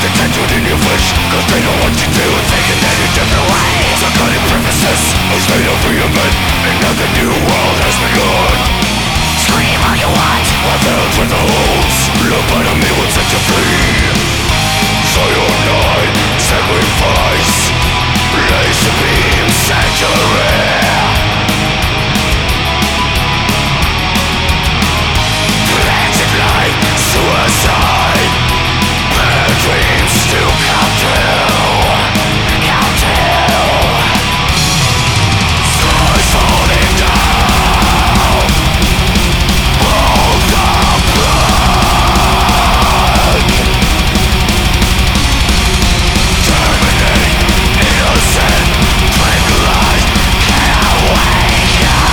tattooed in your flesh, cause they know what you do, thinking that you're different way. Psychotic premises, a state of reinvent, another new world has begun. Scream all you want, my veils with the holes, lobotomy will set you free. Cyanide, sacrifice, laser beam, sanctuary. Frantic life, suicide, bad dreams still come true, come true. Sky's falling down, all the blood. Terminate, innocent, tranquilized, can't wake up.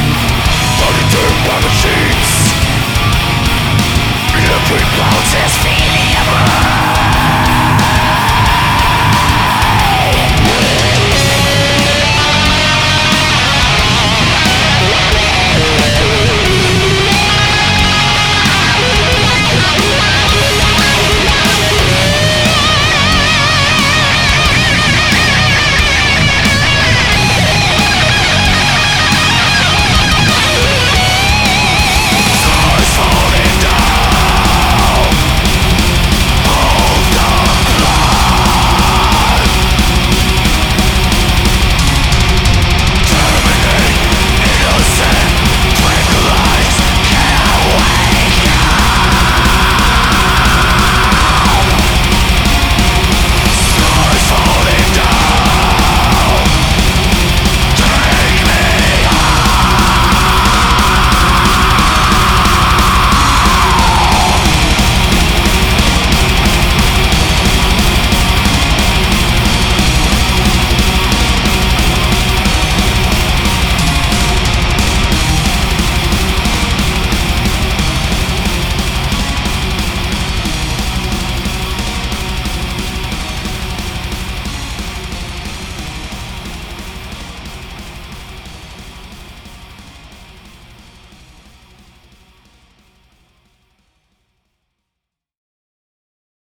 Clouds as